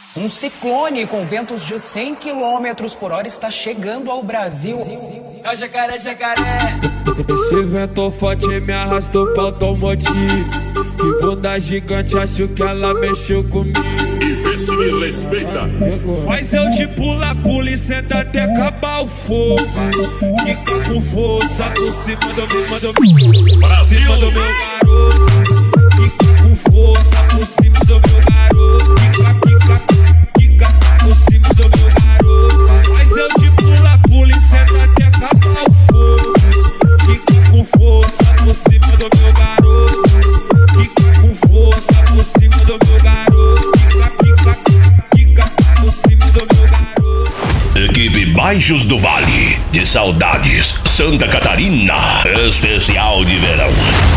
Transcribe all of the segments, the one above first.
Um ciclone com ventos de 100 km por hora está chegando ao Brasil. É o jacaré, jacaré. Esse vento forte me arrastou pra automotivo. Que bunda gigante, acho que ela mexeu comigo. E vê se me respeita. Faz eu de pula e senta até acabar o fogo. Quica com força por cima do meu Brasil. cima do meu garoto. Quica com força por cima do meu garoto. Quica por cima do meu garoto. Faz eu de pula e senta até acabar o fogo. Quica com força por cima do meu garoto. Quica com força por cima do meu garoto. Quica por cima do meu garoto. Equipe Baixos do Vale, de Saudades, Santa Catarina, especial de verão.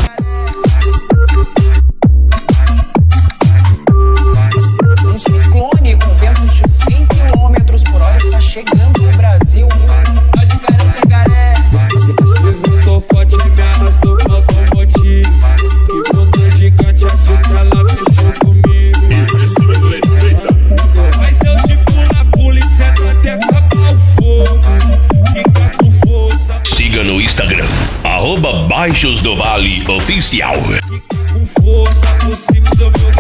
Um ciclone com ventos de 100 km por hora está chegando ao Brasil. É o jacaré, jacaré. Esse vento forte me arrastou pro automotivo. Que bunda gigante, acho que ela mexeu comigo. E vê se me respeita. Mas eu de pula e senta até acabar o fogo. Quica com força. Siga no Instagram, @Baixos do Vale Oficial. Com força por cima do meu